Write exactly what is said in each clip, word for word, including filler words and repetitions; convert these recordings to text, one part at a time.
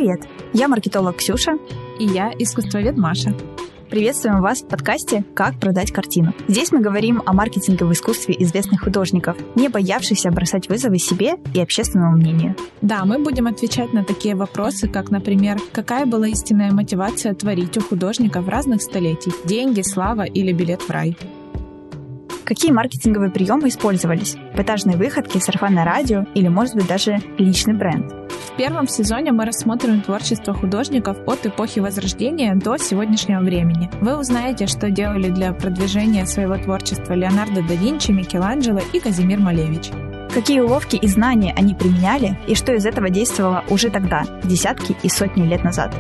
Привет! Я маркетолог Ксюша. И я искусствовед Маша. Приветствуем вас в подкасте «Как продать картину». Здесь мы говорим о маркетинговом искусстве известных художников, не боявшихся бросать вызовы себе и общественному мнению. Да, мы будем отвечать на такие вопросы, как, например, какая была истинная мотивация творить у художников разных столетий – деньги, слава или билет в рай. Какие маркетинговые приемы использовались? Эпатажные выходки, сарафанное радио или, может быть, даже личный бренд? В первом сезоне мы рассмотрим творчество художников от эпохи Возрождения до сегодняшнего времени. Вы узнаете, что делали для продвижения своего творчества Леонардо да Винчи, Микеланджело и Казимир Малевич. Какие уловки и знания они применяли, и что из этого действовало уже тогда, десятки и сотни лет назад.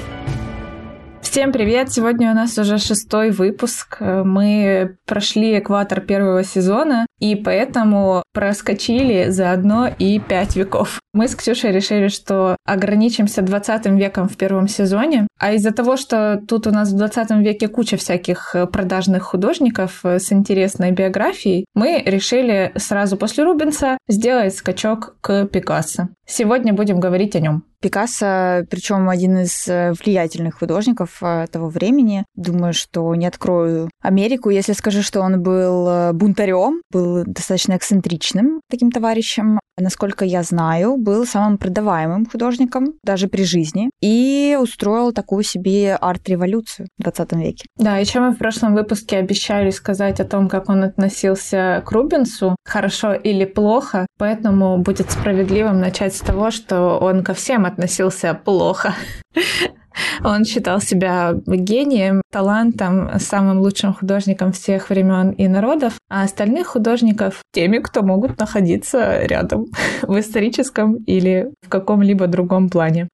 Всем привет! Сегодня у нас уже шестой выпуск. Мы прошли экватор первого сезона, и поэтому проскочили заодно и пять веков. Мы с Ксюшей решили, что ограничимся двадцатым веком в первом сезоне, а из-за того, что тут у нас в двадцатом веке куча всяких продажных художников с интересной биографией, мы решили сразу после Рубенса сделать скачок к Пикассо. Сегодня будем говорить о нем. Пикассо, причем один из влиятельных художников того времени. Думаю, что не открою Америку, если скажу, что он был бунтарем, был достаточно эксцентричным таким товарищем. Насколько я знаю, был самым продаваемым художником даже при жизни и устроил такую себе арт-революцию в двадцатом веке. Да, еще мы в прошлом выпуске обещали сказать о том, как он относился к Рубенсу, хорошо или плохо, поэтому будет справедливым начать с того, что он ко всем относился плохо. Он считал себя гением, талантом, самым лучшим художником всех времен и народов, а остальных художников теми, кто могут находиться рядом в историческом или в каком-либо другом плане.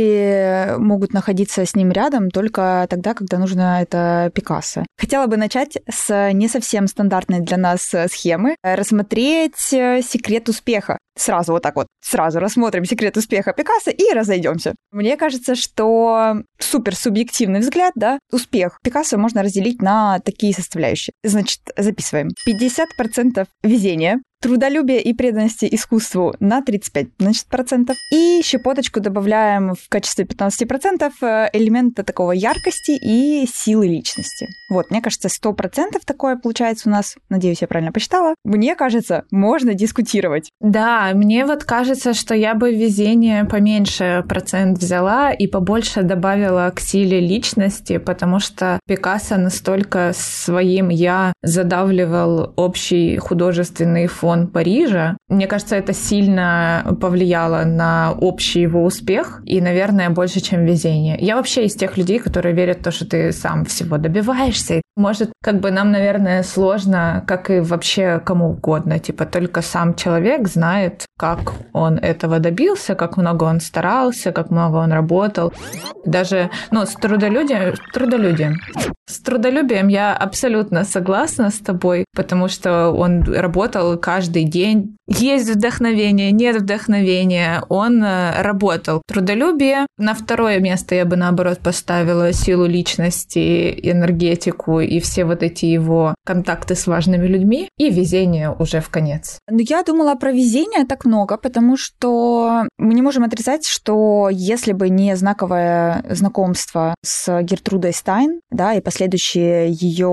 Или могут находиться с ним рядом только тогда, когда нужно это Пикассо. Хотела бы начать с не совсем стандартной для нас схемы, рассмотреть секрет успеха. Сразу вот так вот, сразу рассмотрим секрет успеха Пикассо и разойдемся. Мне кажется, что супер субъективный взгляд, да, успех Пикассо можно разделить на такие составляющие. Значит, записываем. пятьдесят процентов везения, трудолюбие и преданности искусству на тридцать пять процентов. И щепоточку добавляем в качестве пятнадцать процентов элемента такого яркости и силы личности. Вот, мне кажется, сто процентов такое получается у нас. Надеюсь, я правильно посчитала. Мне кажется, можно дискутировать. Да, мне вот кажется, что я бы везение поменьше процент взяла и побольше добавила к силе личности, потому что Пикассо настолько своим «я» задавливал общий художественный фон Парижа. Мне кажется, это сильно повлияло на общий его успех и, наверное, больше, чем везение. Я вообще из тех людей, которые верят в то, что ты сам всего добиваешься. Может, как бы нам, наверное, сложно, как и вообще кому угодно. Типа только сам человек знает, как он этого добился, как много он старался, как много он работал. Даже, ну, с трудолюбием, трудолюбием. С трудолюбием я абсолютно согласна с тобой, потому что он работал каждый день. Есть вдохновение, нет вдохновения. Он работал. Трудолюбие. На второе место я бы, наоборот, поставила силу личности, энергетику и все вот эти его контакты с важными людьми. И везение уже в конец. Ну, я думала про везение так много, потому что мы не можем отрицать, что если бы не знаковое знакомство с Гертрудой Стайн, да, и последующее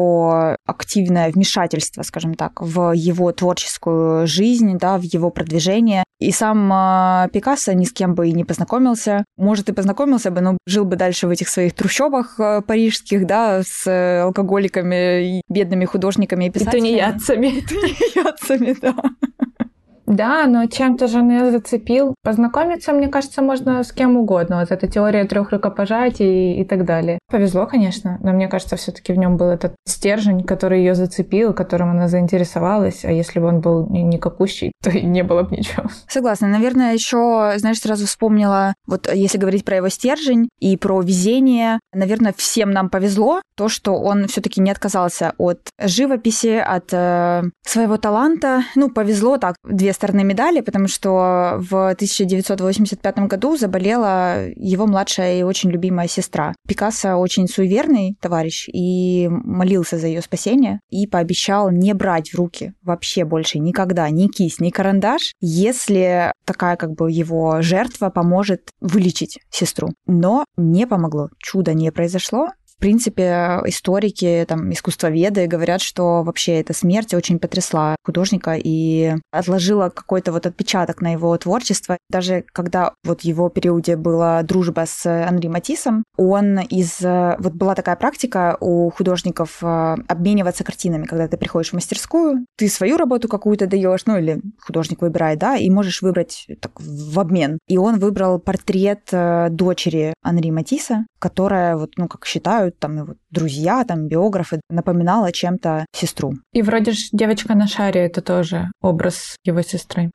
ее активное вмешательство, скажем так, в его творческую жизнь, да, в его продвижение. И сам э, Пикассо ни с кем бы и не познакомился. Может, и познакомился бы, но жил бы дальше в этих своих трущобах э, парижских, да, с э, алкоголиками и бедными художниками и писателями. И тунеядцами. И тунеядцами, да. Да, но чем-то же он ее зацепил. Познакомиться, мне кажется, можно с кем угодно. Вот эта теория трех рукопожатий и так далее. Повезло, конечно, но мне кажется, все-таки в нем был этот стержень, который ее зацепил, которым она заинтересовалась. А если бы он был никакущий, то и не было бы ничего. Согласна. Наверное, еще, знаешь, сразу вспомнила, вот если говорить про его стержень и про везение, наверное, всем нам повезло то, что он все-таки не отказался от живописи, от э, своего таланта. Ну, повезло так, две стороны медали, потому что в тысяча девятьсот восемьдесят пятом году заболела его младшая и очень любимая сестра. Пикассо очень суеверный товарищ и молился за ее спасение и пообещал не брать в руки вообще больше никогда ни кисть, ни карандаш, если такая как бы его жертва поможет вылечить сестру. Но не помогло. Чудо не произошло. В принципе, историки, там, искусствоведы говорят, что вообще эта смерть очень потрясла художника и отложила какой-то вот отпечаток на его творчество. Даже когда вот в его периоде была дружба с Анри Матиссом, он из... Вот была такая практика у художников обмениваться картинами, когда ты приходишь в мастерскую, ты свою работу какую-то даешь, ну или художник выбирает, да, и можешь выбрать так, в обмен. И он выбрал портрет дочери Анри Матисса, которая, вот, ну, как считают, там его друзья, там биографы, напоминала чем-то сестру. И вроде же «Девочка на шаре» — это тоже образ его сестры.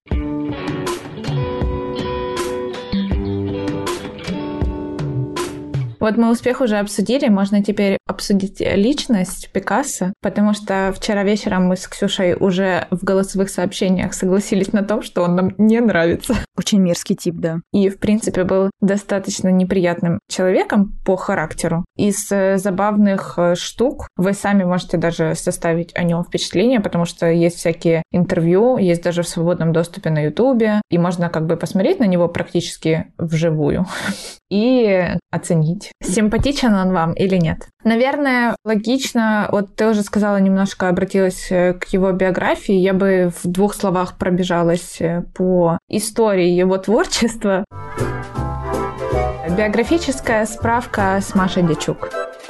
Вот мы успех уже обсудили, можно теперь обсудить личность Пикассо, потому что вчера вечером мы с Ксюшей уже в голосовых сообщениях согласились на том, что он нам не нравится. Очень мерзкий тип, да. И, в принципе, был достаточно неприятным человеком по характеру. Из забавных штук вы сами можете даже составить о нем впечатление, потому что есть всякие интервью, есть даже в свободном доступе на Ютубе, и можно как бы посмотреть на него практически вживую и оценить, симпатичен он вам или нет. Наверное, логично, вот ты уже сказала, немножко обратилась к его биографии, я бы в двух словах пробежалась по истории его творчества. Биографическая справка с Машей Дячук.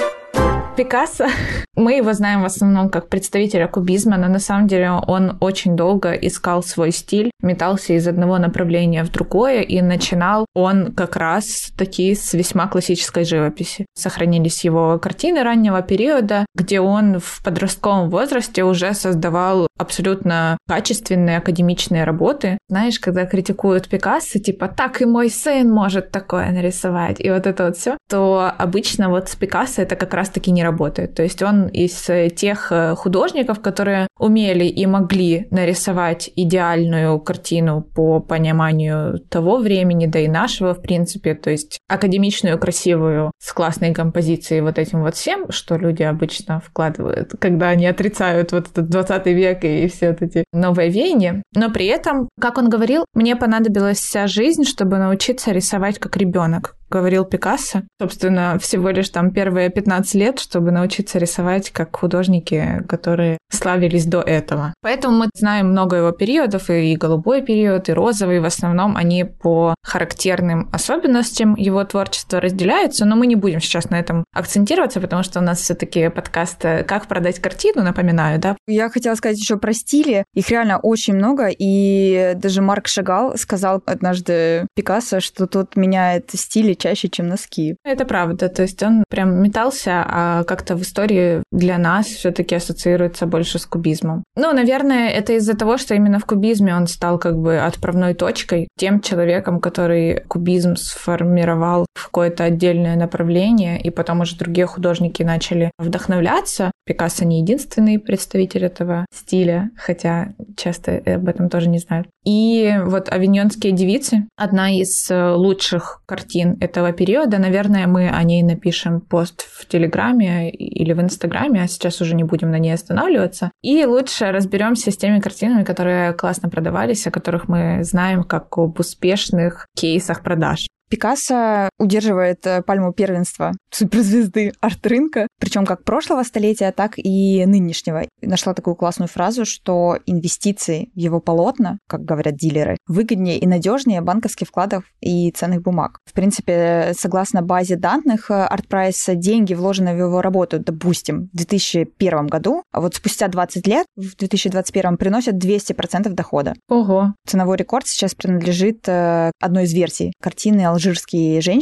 Пикассо. Мы его знаем в основном как представителя кубизма, но на самом деле он очень долго искал свой стиль, метался из одного направления в другое, и начинал он как раз таки с весьма классической живописи. Сохранились его картины раннего периода, где он в подростковом возрасте уже создавал абсолютно качественные академичные работы. Знаешь, когда критикуют Пикассо, типа «так и мой сын может такое нарисовать», и вот это вот все, то обычно вот с Пикассо это как раз-таки не работает. То есть он из тех художников, которые умели и могли нарисовать идеальную картину по пониманию того времени, да и нашего, в принципе, то есть академичную, красивую, с классной композицией, вот этим вот всем, что люди обычно вкладывают, когда они отрицают вот этот двадцатый век и все вот эти новые веяния. Но при этом, как он говорил, мне понадобилась вся жизнь, чтобы научиться рисовать как ребенок. Говорил Пикассо. Собственно, всего лишь там первые пятнадцать лет, чтобы научиться рисовать как художники, которые славились до этого. Поэтому мы знаем много его периодов, и голубой период, и розовый. В основном они по характерным особенностям его творчества разделяются, но мы не будем сейчас на этом акцентироваться, потому что у нас все-таки подкаст «Как продать картину», напоминаю, да? Я хотела сказать еще про стили. Их реально очень много, и даже Марк Шагал сказал однажды Пикассо, что тот меняет стили чаще, чем носки. Это правда. То есть он прям метался, а как-то в истории для нас все-таки ассоциируется больше с кубизмом. Ну, наверное, это из-за того, что именно в кубизме он стал как бы отправной точкой, тем человеком, который кубизм сформировал в какое-то отдельное направление, и потом уже другие художники начали вдохновляться. Пикассо не единственный представитель этого стиля, хотя часто об этом тоже не знают. И вот «Авиньонские девицы» — одна из лучших картин этого периода. Наверное, мы о ней напишем пост в Телеграме или в Инстаграме, а сейчас уже не будем на ней останавливаться. И лучше разберемся с теми картинами, которые классно продавались, о которых мы знаем как об успешных кейсах продаж. Пикассо удерживает пальму первенства суперзвезды арт-рынка, причем как прошлого столетия, так и нынешнего. Нашла такую классную фразу, что инвестиции в его полотна, как говорят дилеры, выгоднее и надежнее банковских вкладов и ценных бумаг. В принципе, согласно базе данных, ArtPrice деньги, вложенные в его работу, допустим, в две тысячи первом году, а вот спустя двадцать лет, в две тысячи двадцать первом, приносят двести процентов дохода. Ого! Ценовой рекорд сейчас принадлежит одной из версий картины «Алжирские женщины».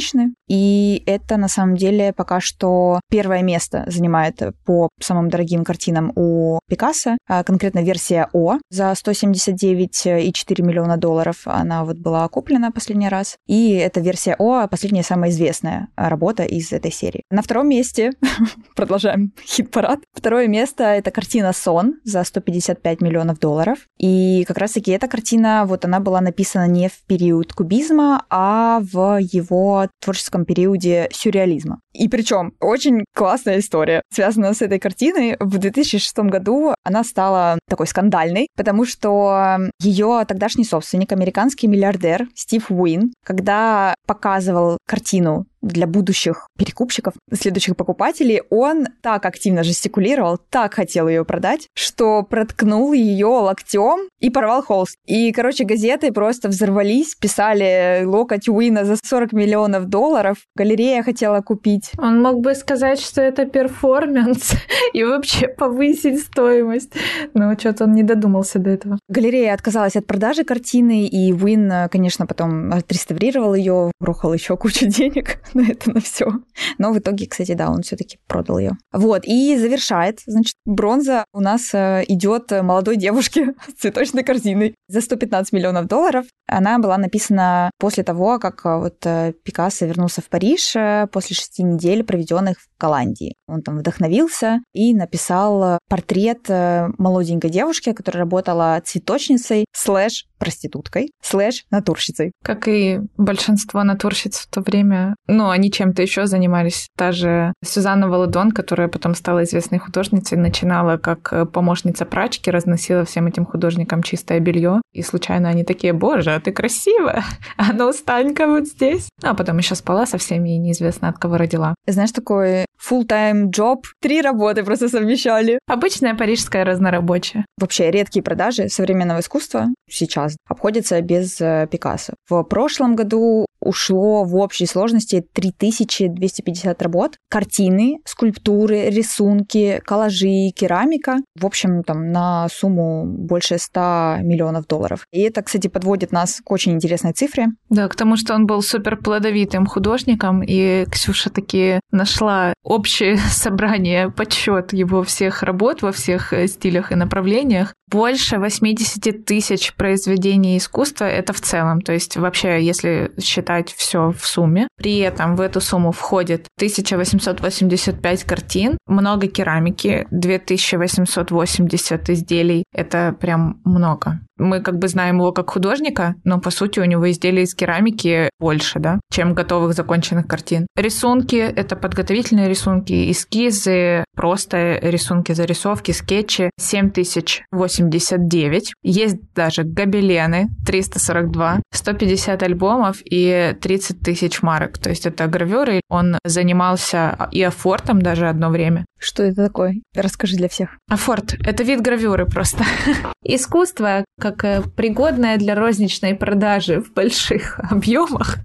и это на самом деле пока что первое место занимает по самым дорогим картинам у Пикассо, конкретно версия О за сто семьдесят девять целых четыре десятых миллиона долларов. Она вот была куплена последний раз, и эта версия О последняя самая известная работа из этой серии. На втором месте, продолжаем хит-парад, второе место — это картина «Сон» за сто пятьдесят пять миллионов долларов, и как раз-таки эта картина, вот она была написана не в период кубизма, а в его творческом периоде сюрреализма. И причем очень классная история, связанная с этой картиной. В две тысячи шестом году она стала такой скандальной, потому что ее тогдашний собственник, американский миллиардер Стив Уин, когда показывал картину для будущих перекупщиков, следующих покупателей, он так активно жестикулировал, так хотел ее продать, что проткнул ее локтем и порвал холст. И, короче, газеты просто взорвались, писали локоть Уина за сорок миллионов долларов. Галерея хотела купить. Он мог бы сказать, что это перформанс и вообще повысить стоимость. Но что-то он не додумался до этого. Галерея отказалась от продажи картины, и Уин, конечно, потом отреставрировал ее, грохал еще кучу денег на это, на все. Но в итоге, кстати, да, он все-таки продал ее. Вот, и завершает, значит, бронза у нас идет молодой девушке с цветочной корзиной за сто пятнадцать миллионов долларов. Она была написана после того, как вот Пикассо вернулся в Париж после шести недель, проведенных в Голландии. Он там вдохновился и написал портрет молоденькой девушки, которая работала цветочницей слэш проституткой, слэш натурщицей. Как и большинство натурщиц в то время, ну, они чем-то еще занимались. Та же Сюзанна Володон, которая потом стала известной художницей, начинала как помощница прачки, разносила всем этим художникам чистое белье, и случайно они такие: боже, ты красивая, а ну встань-ка вот здесь. А потом еще спала со всеми и неизвестно от кого родила. Знаешь, такой full-time job, три работы просто совмещали. Обычная парижская разнорабочая. Вообще редкие продажи современного искусства сейчас обходятся без Пикассо. В прошлом году ушло в общей сложности три тысячи двести пятьдесят работ, картины, скульптуры, рисунки, коллажи, керамика. В общем, там на сумму больше ста миллионов долларов. И это, кстати, подводит нас к очень интересной цифре. Да, к тому, что он был супер плодовитым художником, и Ксюша таки нашла общее собрание, подсчет его всех работ во всех стилях и направлениях. Больше восемьдесят тысяч произведений искусства — это в целом. То есть вообще, если считать все в сумме. При этом в эту сумму входит тысяча восемьсот восемьдесят пять картин, много керамики, две тысячи восемьсот восемьдесят изделий. Это прям много. Мы как бы знаем его как художника, но по сути у него изделий из керамики больше, да, чем готовых законченных картин. Рисунки — это подготовительные рисунки, эскизы, просто рисунки, зарисовки, скетчи — семь тысяч восемьдесят девять. Есть даже гобелены — триста сорок два, сто пятьдесят альбомов и тридцать тысяч марок. То есть это гравюры. Он занимался и афортом даже одно время. Что это такое? Расскажи для всех. Афорт — это вид гравюры просто. Искусство, как пригодное для розничной продажи в больших объемах,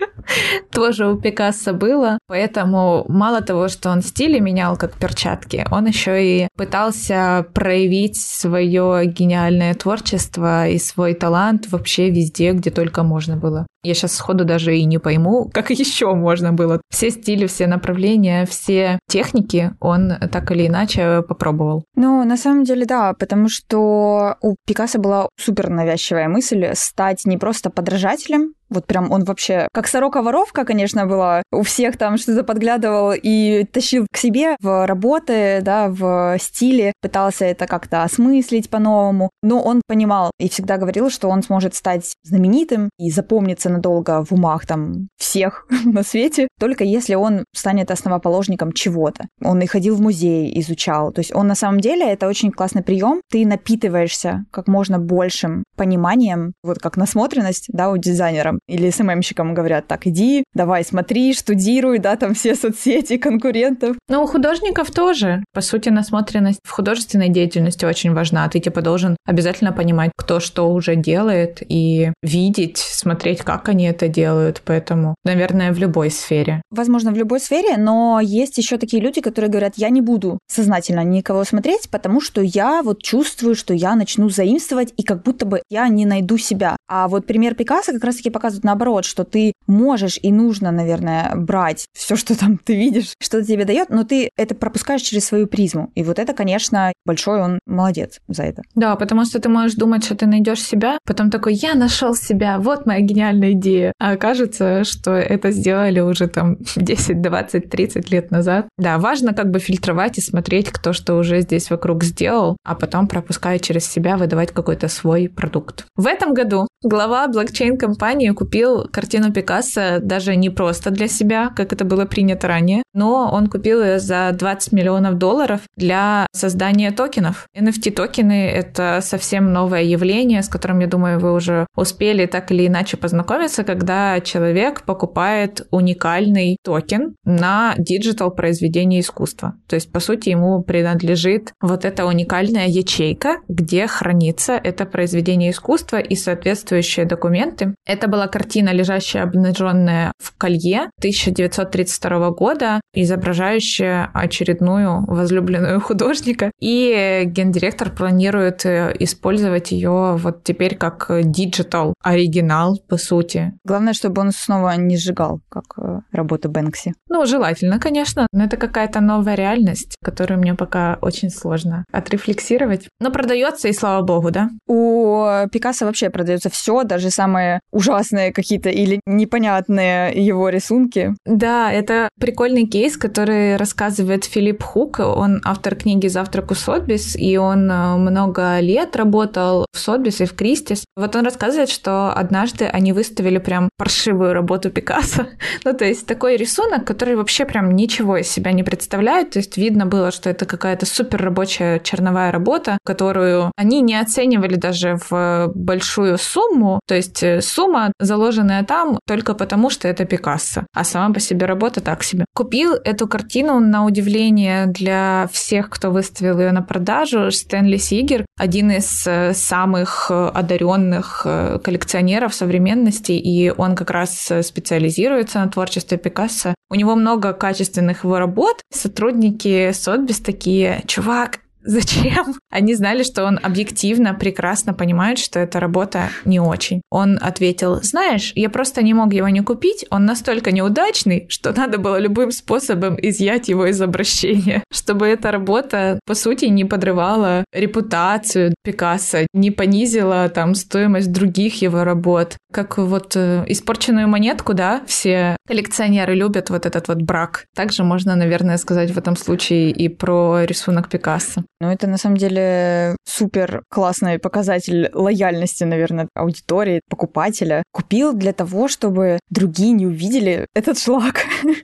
тоже у Пикассо было. Поэтому мало того, что он стили менял как перчатки, он еще и пытался проявить свое гениальное творчество и свой талант вообще везде, где только можно было. Я сейчас сходу даже и не пойму, как еще можно было. Все стили, все направления, все техники он так или иначе попробовал. Ну, на самом деле, да, потому что у Пикассо была супер навязчивая мысль стать не просто подражателем. Вот прям он вообще как сорока-воровка, конечно, была. У всех там что-то подглядывал и тащил к себе в работы, да, в стиле. Пытался это как-то осмыслить по-новому. Но он понимал и всегда говорил, что он сможет стать знаменитым и запомниться надолго в умах там всех на свете, только если он станет основоположником чего-то. Он и ходил в музей, изучал. То есть он на самом деле, это очень классный прием. Ты напитываешься как можно большим пониманием, вот как насмотренность, да, у дизайнера. Или эс эм эм-щикам говорят: так, иди, давай, смотри, штудируй, да, там все соцсети конкурентов. Но у художников тоже. По сути, насмотренность в художественной деятельности очень важна. Ты типа должен обязательно понимать, кто что уже делает, и видеть, смотреть, как как они это делают, поэтому, наверное, в любой сфере. Возможно, в любой сфере, но есть еще такие люди, которые говорят, я не буду сознательно никого смотреть, потому что я вот чувствую, что я начну заимствовать, и как будто бы я не найду себя. А вот пример Пикассо как раз-таки показывает наоборот, что ты можешь и нужно, наверное, брать все, что там ты видишь, что тебе дает, но ты это пропускаешь через свою призму. И вот это, конечно, большой он молодец за это. Да, потому что ты можешь думать, что ты найдешь себя, потом такой, я нашел себя, вот моя гениальная идея. А окажется, что это сделали уже там десять, двадцать, тридцать лет назад. Да, важно как бы фильтровать и смотреть, кто что уже здесь вокруг сделал, а потом, пропуская через себя, выдавать какой-то свой продукт. В этом году глава блокчейн-компании купил картину Пикассо даже не просто для себя, как это было принято ранее, но он купил ее за двадцать миллионов долларов для создания токенов. эн эф ти-токены — это совсем новое явление, с которым, я думаю, вы уже успели так или иначе познакомиться, когда человек покупает уникальный токен на диджитал произведение искусства. То есть, по сути, ему принадлежит вот эта уникальная ячейка, где хранится это произведение искусства и соответствующие документы. Это была картина, лежащая обнаженная в колье тысяча девятьсот тридцать второго года, изображающая очередную возлюбленную художника. И гендиректор планирует использовать ее вот теперь как диджитал оригинал, по сути. Главное, чтобы он снова не сжигал, как работа Бэнкси. Ну, желательно, конечно, но это какая-то новая реальность, которую мне пока очень сложно отрефлексировать. Но продается, и слава богу, да? У Пикассо вообще продается все, даже самые ужасные какие-то или непонятные его рисунки. Да, это прикольный кейс, который рассказывает Филипп Хук. Он автор книги «Завтрак у Сотбис», и он много лет работал в Сотбис и в Кристис. Вот он рассказывает, что однажды они выставили прям паршивую работу Пикассо. Ну, то есть такой рисунок, который вообще прям ничего из себя не представляет. То есть видно было, что это какая-то супер рабочая черновая работа, которую они не оценивали даже в большую сумму. То есть сумма, заложенная там, только потому, что это Пикассо. А сама по себе работа так себе. Купил эту картину, на удивление для всех, кто выставил ее на продажу, Стэнли Сигер, один из самых одаренных коллекционеров современности, и он как раз специализируется на творчестве Пикассо. У него много качественных его работ. Сотрудники Сотбис такие: чувак, зачем? Они знали, что он объективно прекрасно понимает, что эта работа не очень. Он ответил: знаешь, я просто не мог его не купить, он настолько неудачный, что надо было любым способом изъять его из обращения, чтобы эта работа, по сути, не подрывала репутацию Пикассо, не понизила там стоимость других его работ. Как вот э, испорченную монетку, да, все коллекционеры любят вот этот вот брак. Также можно, наверное, сказать в этом случае и про рисунок Пикассо. Ну, это на самом деле супер классный показатель лояльности, наверное, аудитории, покупателя. Купил для того, чтобы другие не увидели этот шлак.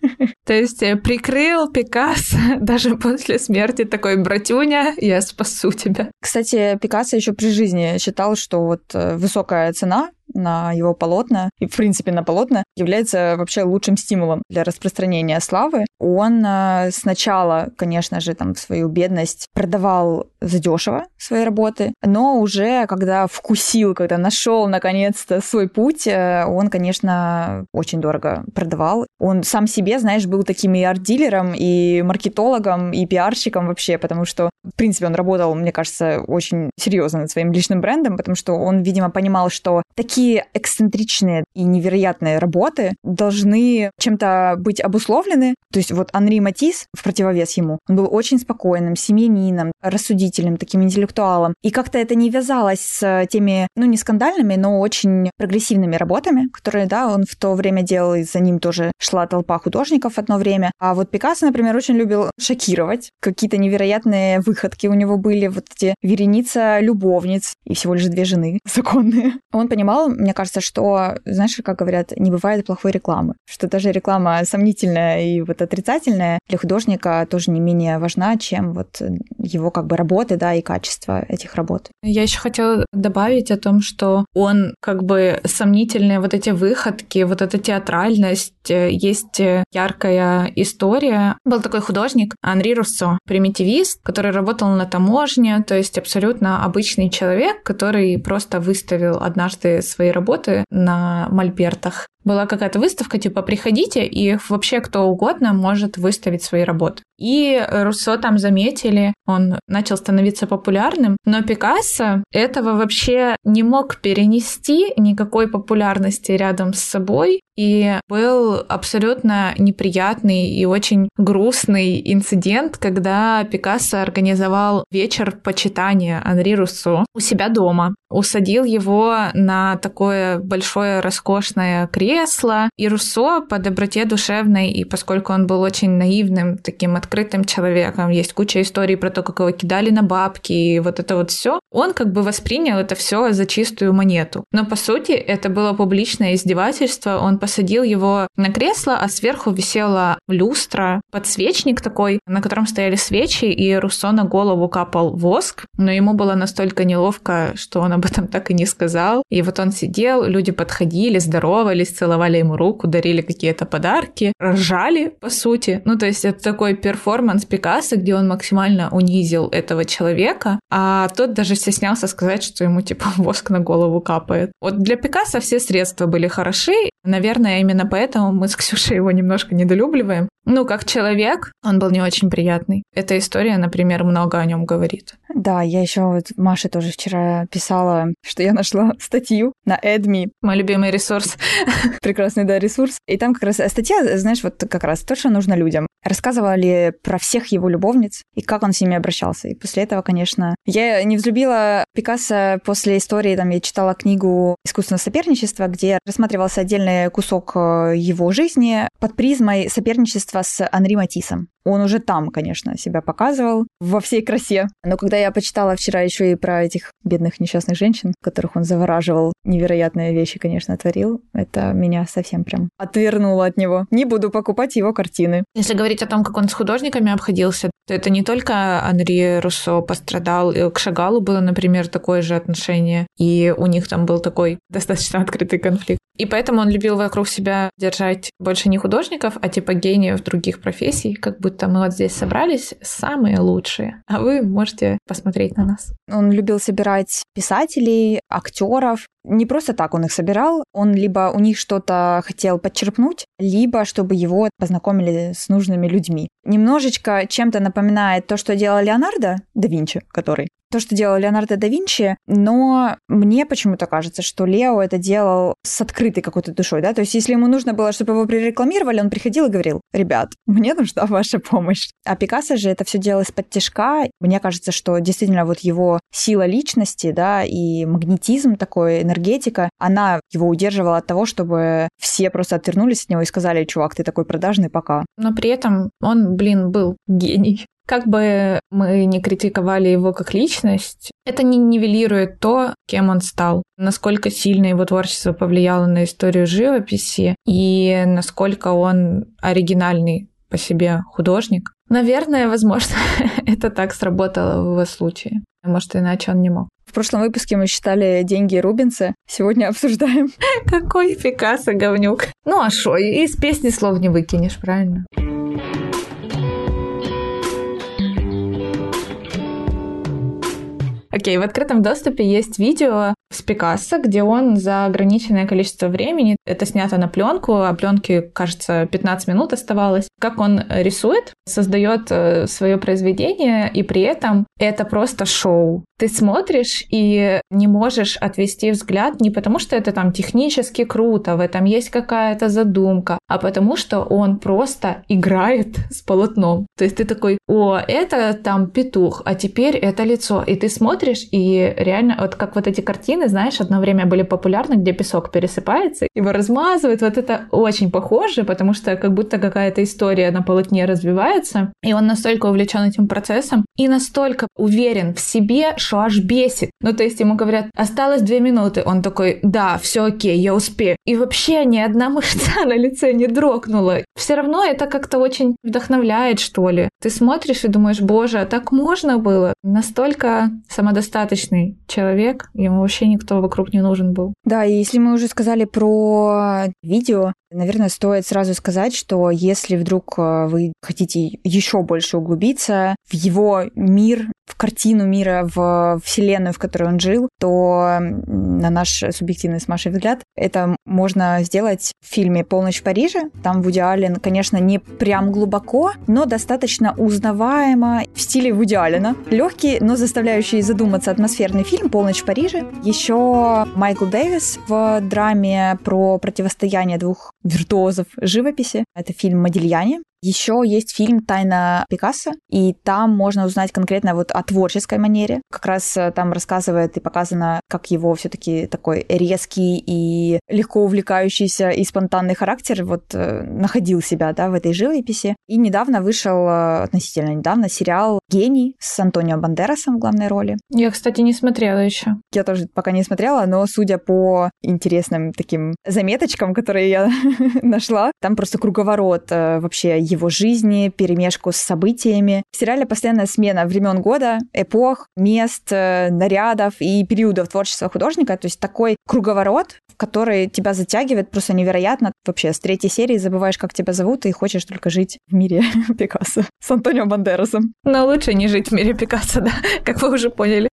То есть прикрыл Пикассо даже после смерти, такой: братюня, я спасу тебя. Кстати, Пикассо еще при жизни считал, что вот высокая цена на его полотна и, в принципе, на полотна является вообще лучшим стимулом для распространения славы. Он сначала, конечно же, там в свою бедность продавал задешево свои работы, но уже когда вкусил, когда нашел наконец-то свой путь, он, конечно, очень дорого продавал. Он сам себе, знаешь, был таким и арт-дилером, и маркетологом, и пиарщиком вообще, потому что, в принципе, он работал, мне кажется, очень серьезно над своим личным брендом, потому что он, видимо, понимал, что такие эксцентричные и невероятные работы должны чем-то быть обусловлены. То есть вот Анри Матисс, в противовес ему, он был очень спокойным, семьянином, рассудительным, таким интеллектуалом. И как-то это не вязалось с теми, ну, не скандальными, но очень прогрессивными работами, которые, да, он в то время делал, и за ним тоже шла толпа художников одно время. А вот Пикассо, например, очень любил шокировать. Какие-то невероятные выходки у него были, вот эти вереница любовниц и всего лишь две жены законные. Он понимал, мне кажется, что, знаешь, как говорят, не бывает плохой рекламы. Что даже реклама сомнительная и вот отрицательная для художника тоже не менее важна, чем вот его как бы работы, да, и качество этих работ. Я еще хотела добавить о том, что он как бы сомнительные вот эти выходки, вот эта театральность. Есть яркая история. Был такой художник Анри Руссо, примитивист, который работал на таможне, то есть абсолютно обычный человек, который просто выставил однажды свои свои работы на мольбертах. Была какая-то выставка, типа, приходите, и вообще кто угодно может выставить свои работы. И Руссо там заметили, он начал становиться популярным, но Пикассо этого вообще не мог перенести никакой популярности рядом с собой, и был абсолютно неприятный и очень грустный инцидент, когда Пикассо организовал вечер почитания Анри Руссо у себя дома, усадил его на такое большое роскошное кресло, и Руссо по доброте душевной, и поскольку он был очень наивным, таким открытым человеком, есть куча историй про то, как его кидали на бабки, и вот это вот все, он как бы воспринял это все за чистую монету. Но по сути это было публичное издевательство, он посадил его на кресло, а сверху висела люстра, подсвечник такой, на котором стояли свечи, и Руссо на голову капал воск, но ему было настолько неловко, что он об этом так и не сказал. И вот он сидел, люди подходили, здоровались, целовали ему руку, дарили какие-то подарки, ржали, по сути. Ну, то есть это такой перформанс Пикассо, где он максимально унизил этого человека, а тот даже стеснялся сказать, что ему типа воск на голову капает. Вот для Пикассо все средства были хороши. Наверное, именно поэтому мы с Ксюшей его немножко недолюбливаем. Ну, как человек, он был не очень приятный. Эта история, например, много о нем говорит. Да, я еще вот Маше тоже вчера писала, что я нашла статью на Эдми. Мой любимый ресурс. Прекрасный, да, ресурс. И там как раз статья, знаешь, вот как раз то, что нужно людям. Рассказывали про всех его любовниц и как он с ними обращался. И после этого, конечно... Я не взлюбила Пикассо после истории, там, я читала книгу «Искусственное соперничество», где рассматривался отдельный кусок его жизни под призмой соперничества с Анри Матиссом. Он уже там, конечно, себя показывал во всей красе. Но когда я почитала вчера еще и про этих бедных несчастных женщин, которых он завораживал, невероятные вещи, конечно, творил, это меня совсем прям отвернуло от него. Не буду покупать его картины. Если говорить о том, как он с художниками обходился, то это не только Анри Руссо пострадал. И к Шагалу было, например, такое же отношение. И у них там был такой достаточно открытый конфликт. И поэтому он любил вокруг себя держать больше не художников, а типа гениев других профессий, как будто мы вот здесь собрались самые лучшие, а вы можете посмотреть на нас. Он любил собирать писателей, актеров. Не просто так он их собирал, он либо у них что-то хотел подчерпнуть, либо чтобы его познакомили с нужными людьми. Немножечко чем-то напоминает то, что делал Леонардо да Винчи, который... То, что делал Леонардо да Винчи, но мне почему-то кажется, что Лео это делал с открытой какой-то душой, да, то есть если ему нужно было, чтобы его прорекламировали, он приходил и говорил: ребят, мне нужна ваша помощь. А Пикассо же это все делал из-под тишка. Мне кажется, что действительно вот его сила личности, да, и магнетизм такой, энергетика, она его удерживала от того, чтобы все просто отвернулись от него и сказали: чувак, ты такой продажный, пока. Но при этом он, блин, был гений. Как бы мы ни критиковали его как личность, это не нивелирует то, кем он стал, насколько сильно его творчество повлияло на историю живописи и насколько он оригинальный по себе художник. Наверное, возможно, это так сработало в его случае. Может, иначе он не мог. В прошлом выпуске мы считали деньги Рубенса. Сегодня обсуждаем. Какой Пикассо говнюк. Ну а шо, из песни слов не выкинешь, правильно? Окей, в открытом доступе есть видео с Пикассо, где он за ограниченное количество времени, это снято на пленку, а пленке, кажется, пятнадцать минут оставалось, как он рисует, создает свое произведение, и при этом это просто шоу. Ты смотришь и не можешь отвести взгляд не потому, что это там технически круто, в этом есть какая-то задумка, а потому что он просто играет с полотном. То есть ты такой: о, это там петух, а теперь это лицо. И ты смотришь, и реально, вот как вот эти картины, знаешь, одно время были популярны, где песок пересыпается, его размазывают. Вот это очень похоже, потому что как будто какая-то история на полотне развивается, и он настолько увлечен этим процессом и настолько уверен в себе, что аж бесит. Ну, то есть ему говорят: осталось две минуты. Он такой: да, все окей, я успею. И вообще ни одна мышца на лице не дрогнула. Все равно это как-то очень вдохновляет, что ли. Ты смотришь и думаешь: боже, а так можно было? Настолько самодостаточный человек, ему вообще никто вокруг не нужен был. Да, и если мы уже сказали про видео, Наверное, стоит сразу сказать, что если вдруг вы хотите еще больше углубиться в его мир, в картину мира, в вселенную, в которой он жил, то, на наш субъективный с Машей взгляд, это можно сделать в фильме «Полночь в Париже». Там Вуди Аллен, конечно, не прям глубоко, но достаточно узнаваемо в стиле Вуди Аллена. Легкий, но заставляющий задуматься атмосферный фильм «Полночь в Париже». Еще Майкл Дэвис в драме про противостояние двух виртуозов живописи. Это фильм «Модильяне». Еще есть фильм «Тайна Пикассо», и там можно узнать конкретно вот о творческой манере. Как раз там рассказывает и показано, как его все-таки такой резкий и легко увлекающийся и спонтанный характер вот находил себя, да, в этой живописи. И недавно вышел, относительно недавно, сериал «Гений» с Антонио Бандерасом в главной роли. Я, кстати, не смотрела еще. Я тоже пока не смотрела, но судя по интересным таким заметочкам, которые я нашла, там просто круговорот вообще его жизни, перемешку с событиями. В сериале постоянная смена времен года, эпох, мест, нарядов и периодов творчества художника. То есть такой круговорот, в который тебя затягивает просто невероятно. Вообще, с третьей серии забываешь, как тебя зовут, и хочешь только жить в мире Пикассо с Антонио Бандерасом. Но лучше не жить в мире Пикассо, да, как вы уже поняли.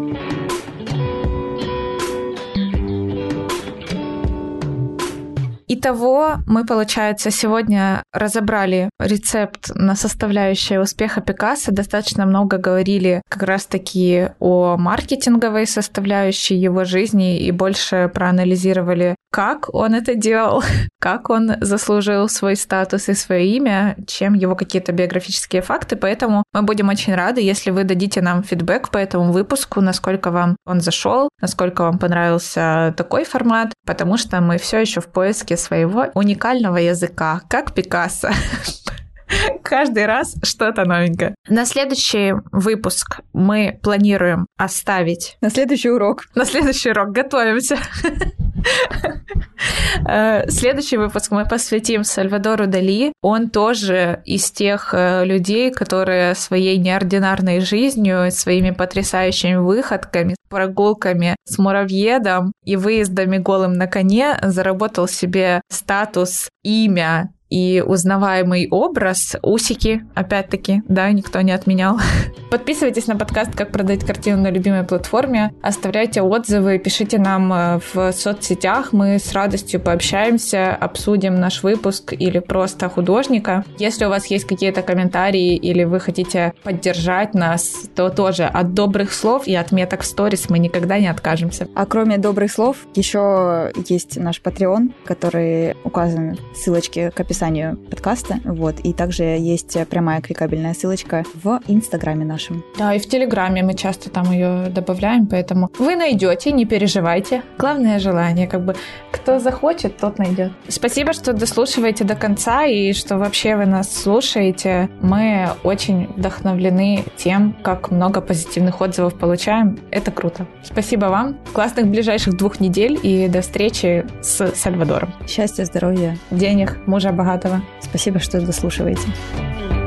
Итого мы, получается, сегодня разобрали рецепт на составляющие успеха Пикассо. Достаточно много говорили как раз-таки о маркетинговой составляющей его жизни и больше проанализировали, как он это делал, как он заслужил свой статус и свое имя, чем его какие-то биографические факты. Поэтому мы будем очень рады, если вы дадите нам фидбэк по этому выпуску, насколько вам он зашел, насколько вам понравился такой формат, потому что мы все еще в поиске своего уникального языка, как Пикассо. Каждый раз что-то новенькое. На следующий выпуск мы планируем оставить... На следующий урок. На следующий урок. Готовимся. Следующий выпуск мы посвятим Сальвадору Дали. Он тоже из тех людей, которые своей неординарной жизнью, своими потрясающими выходками, прогулками с муравьедом и выездами голым на коне заработал себе статус, имя и узнаваемый образ. Усики, опять-таки, да, никто не отменял. Подписывайтесь на подкаст «Как продать картину на любимой платформе», оставляйте отзывы, пишите нам в соцсетях, мы с радостью пообщаемся, обсудим наш выпуск или просто художника. Если у вас есть какие-то комментарии или вы хотите поддержать нас, то тоже от добрых слов и отметок в сторис мы никогда не откажемся. А кроме добрых слов, еще есть наш Patreon, который указан в ссылочке к описанию подкаста, вот, и также есть прямая кликабельная ссылочка в Инстаграме нашем. Да, и в Телеграме мы часто там ее добавляем, поэтому вы найдете, не переживайте. Главное желание, как бы, кто захочет, тот найдет. Спасибо, что дослушиваете до конца и что вообще вы нас слушаете. Мы очень вдохновлены тем, как много позитивных отзывов получаем. Это круто. Спасибо вам. Классных ближайших двух недель и до встречи с Сальвадором. Счастья, здоровья, денег, мужа богатого. Спасибо, что дослушиваете.